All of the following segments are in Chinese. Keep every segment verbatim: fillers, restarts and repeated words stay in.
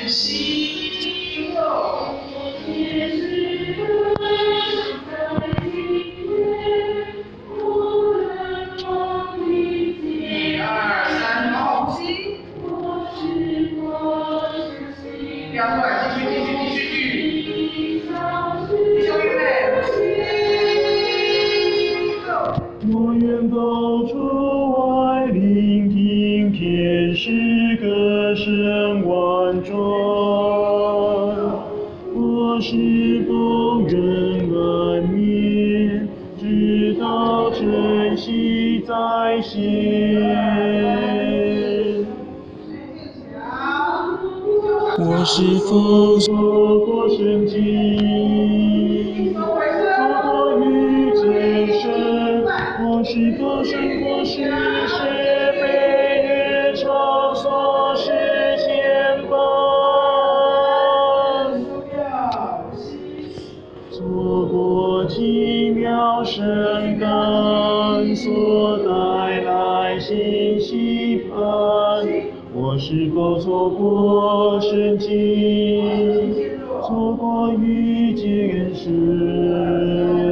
息肉。一二三，好好呼吸。不要过来，继续继续继续继续。弟兄预备，呼吸。 我愿走出外，聆听天使歌声婉转。我是否仍安眠，直到晨曦再现？我是否错过圣经，错过遇见神？我是否胜过世界被越场所实现吧？错过奇妙圣感所带来信息盼，我是否错过圣经，错过遇见神？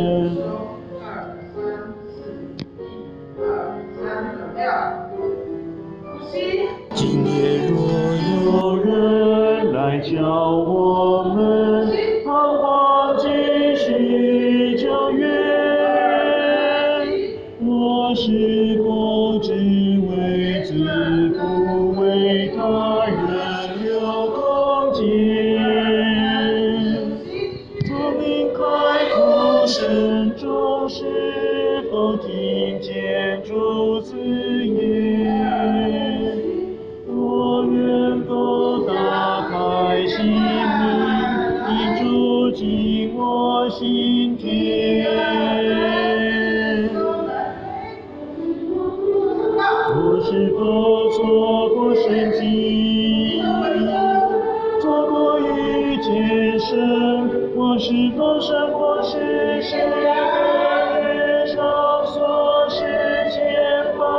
今夜若有人来叫我们，盼望继续救援，我是否只为自不为他人留空间？从你开口声中，是否听见主字言？我愿否打开心灵，你住进我心田？我是否错过圣经，错过遇见神？我是否胜过世界被越场所实现吧？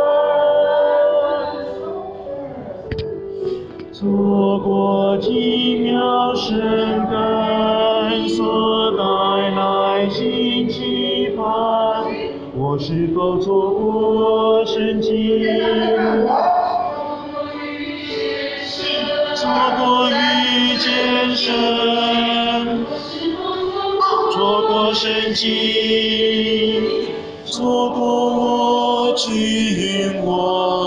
错过奇妙圣感所带来新期盼，我是否错过圣经？错过遇见神，错过圣经，错过我只愿望。